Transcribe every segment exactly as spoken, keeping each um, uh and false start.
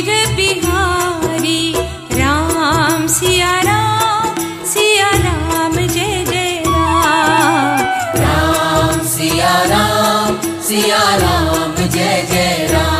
चिर बिहारी। राम सिया राम सिया राम जय जय राम। राम सिया राम सिया राम जय जय राम।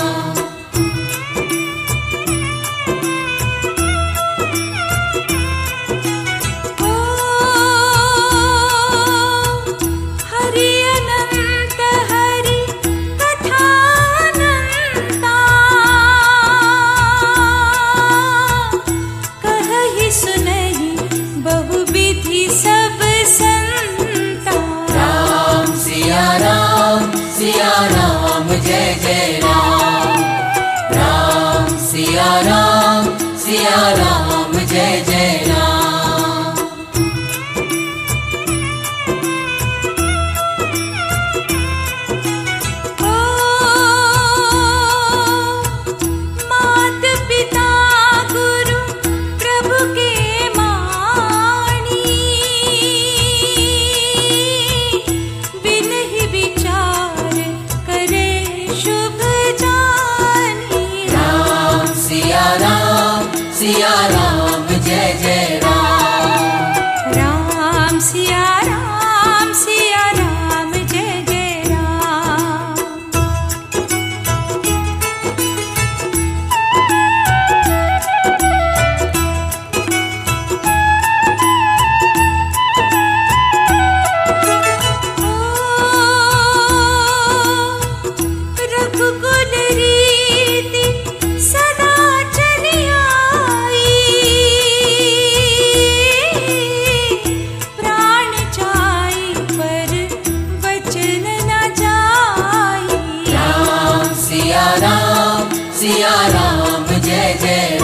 सिया राम जय जय राम। राम सिया राम सिया राम जय जय राम। ओ मात पिता गुरु प्रभु के मानी। बिन ही विचार सिया राम सिया राम जय जय राम। राम सिया राम सिया राम जय जय राम। ओ रघुकुल रीति सदा सिया राम सिया राम जय जय